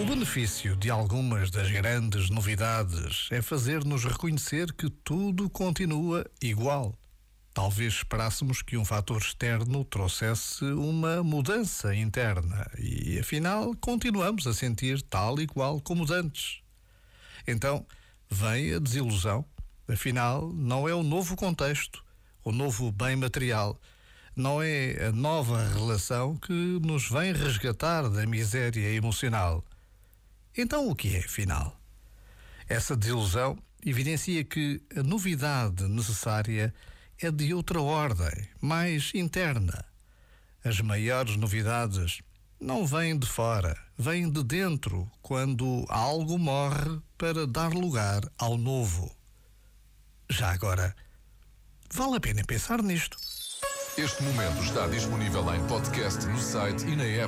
benefício de algumas das grandes novidades é fazer-nos reconhecer que tudo continua igual. Talvez esperássemos que um fator externo trouxesse uma mudança interna e, afinal, continuamos a sentir tal e qual como antes. Então, vem a desilusão. Afinal, não é o novo contexto, o novo bem material, não é a nova relação que nos vem resgatar da miséria emocional. Então o que é, afinal? Essa desilusão evidencia que a novidade necessária é de outra ordem, mais interna. As maiores novidades não vêm de fora, vêm de dentro, quando algo morre para dar lugar ao novo. Já agora, vale a pena pensar nisto. Este momento está disponível em podcast no site e na app.